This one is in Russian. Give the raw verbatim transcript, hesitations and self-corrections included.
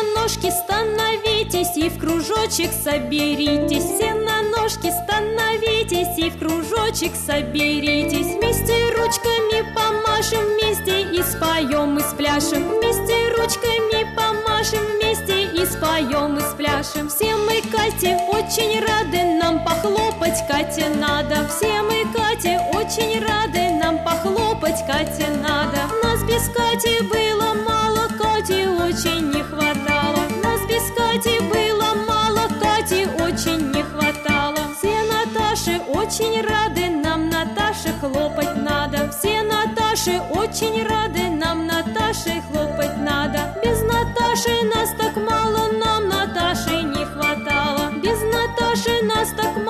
на ножки становитесь и в кружочек соберитесь. Все на ножки становитесь и в кружочек соберитесь. Вместе ручками помашем, вместе и споем, и спляшем. Вместе ручками помашем, вместе и споем, и спляшем. Все мы Кате очень рады, нам похлопать Кате надо. Все мы Кате очень рады, нам похлопать Кате надо. Нас без Кати было мало, Кати очень не хватало. Нас без Кати было мало, Кати очень не хватало. Все Наташи очень рады, нам Наташе хлопать надо. Все Наташи очень рады, нам Наташе хлопать надо. Без Наташи нас так мало, нам Наташи не хватало. Без Наташи нас так